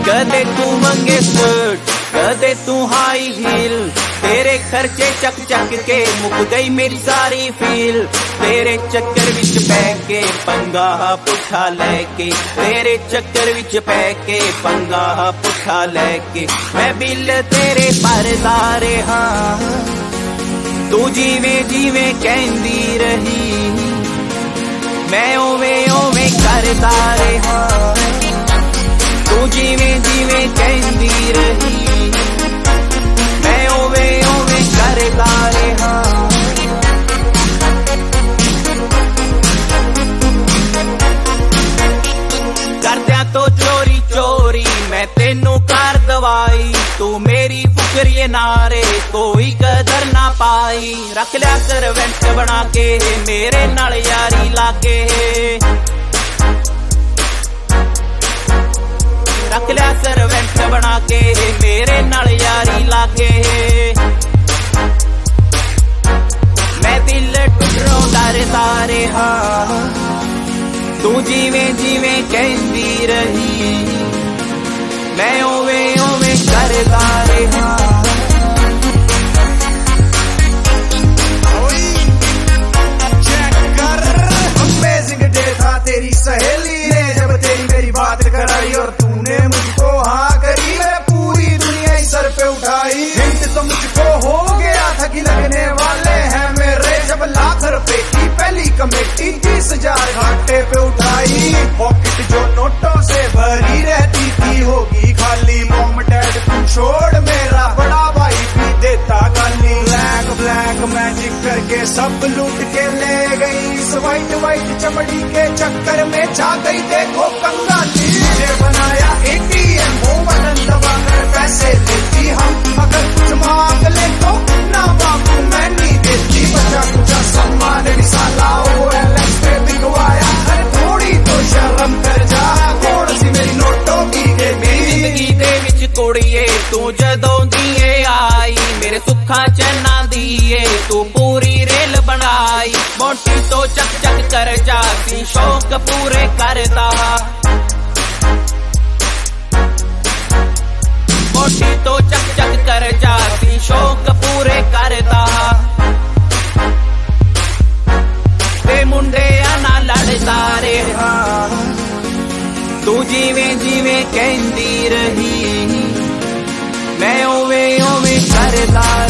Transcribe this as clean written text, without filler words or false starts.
कदे तू मंगे स्कर्ट कदे तू हाई हील, तेरे खर्चे चक चक के मुक गई मेरी सारी फील। तेरे चक्कर विच पै के पंगा पुठा लैके, तेरे चक्कर विच पै के पंगा पुठा लैके, मैं बिल तेरे भरदा रहा। तू जिवें जिवें कहंदी रही, मैं ओवें ओवें करदा रहा। तू जिवें जिवें कहंदी रही, मैं ओवें ओवें करदा रहा। करदियां तो चोरी चोरी मैं तेनू कर दवाई, तू मेरी फुकरिए नारे कोई कदर ना पाई। रख लिया सर्वेंट बना के मेरे नाल यारी लाके, रख लिया सर्वेंट बना के मेरे नाल यारी लाके। मैं दिल टुटरों डरदा रहा, तू जिवें जिवें कहंदी रही, मैं ओवें ओवें करदा रहा। अमेजिंग डे था तेरी सहेली ने जब तेरी मेरी बात कराई, और तूने मुझको हाँ करी, मैं पूरी दुनिया ही सर पे उठाई। हिंट तो मुझको हो गया था कि लगने वाले हैं मेरे, जब लाख रुपए की पहली कमेटी 30,000 घाटे पे उठाई। पॉकेट जो नोटों से भरी रहती थी होगी खाली, मॉम डैड तू छोड़ मेरा बड़ा भाई भी देता गाली। ब्लैक ब्लैक मैजिक करके सब लूट के ले गई, इस वाइट वाइट चमड़ी के चक्कर में जा गई देखो कंगाली। मुझे बनाया ATM वो बटन दबाकर पैसे लेती हम, अगर कुछ मांग ले तो ना बाबू मैं नहीं देती। बचा कुचा सम्मान साला OLX पे बिकवाया, अरे थोड़ी तो शर्म कर जा, कौन सी मेरी नोटों की जिंदगी दे विच कुड़िए तू जदों दी आई, मेरे सुखा चैना दिए तू पूरी रेल बनाई। मोटी तो चक चक कर जाती शौक पूरे करदा, मोटी तो चक चक कर जाती शौक पूरे करदा। ते मुंडिया नाल लड़दा रहा, तू जिवें जिवें कहंदी रही, मैं ओवें ओवें करदा